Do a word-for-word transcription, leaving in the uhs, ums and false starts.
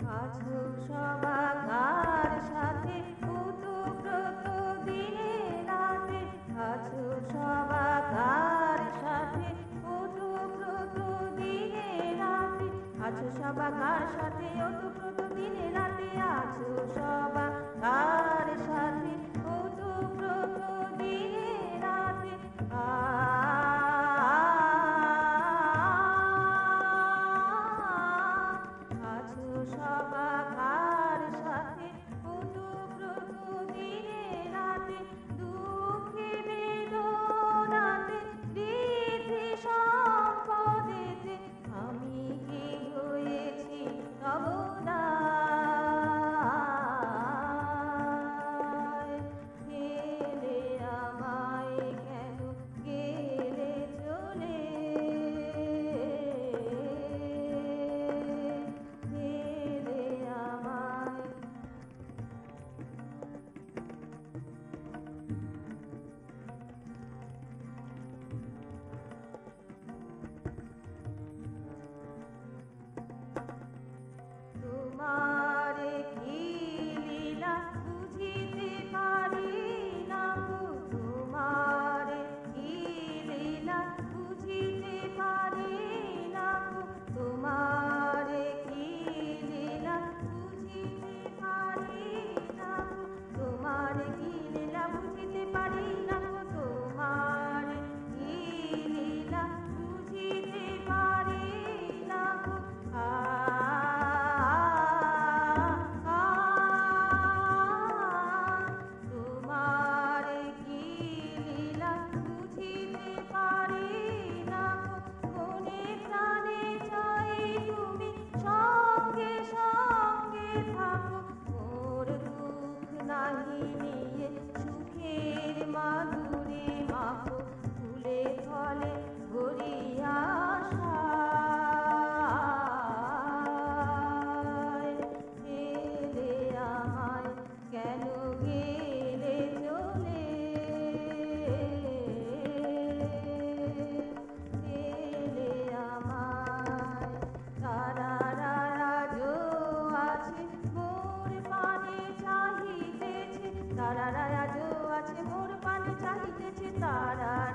আছো সবাকার সাথে ওতপ্রোত দিনে রাতে, আছো সবাকার সাথে ওতপ্রোত দিনে রাতে, আছো সবাকার সাথে ওতপ্রোত দিনে রাতে, আছো সবাকার সাথে ওতপ্রোত দিনে রাতে। আ আছো সবাকার সাথে ওতপ্রোত দিনে রাতে, দুঃখে বেদনাতে ঋদ্ধি সম্পদেতে আমি কি হয়েছি নবদায়। গেলে আমায় কেন গেলে চলে, গেলে আমায়। তোমার কি লীলা বুঝিতে পারি না গো, তোমার কি লীলা বুঝিতে পারি না গো, তোমার কি লীলা বুঝিতে পারি না গো, তোমার কি লীলা বুঝিতে পারি না গো, তোমার কি লীলা বুঝিতে পারি না গো। আ তোমার কি লীলা বুঝিতে পারি না গো, মনে প্রাণে চাই তুমি সঙ্গে সঙ্গে থাকো, মোর দুঃখ নাহি নিয়ে সুখের মাধুরী মাখো, ফুলে ফলে ভরিয়া সায়। গেলে আমায় কেন গেলে চলে, গেলে আমায়। তারারা জো আছে মোর পানে চাহিতেছে, তারারা জো আছে মোর পানে চাহিতেছে, তারা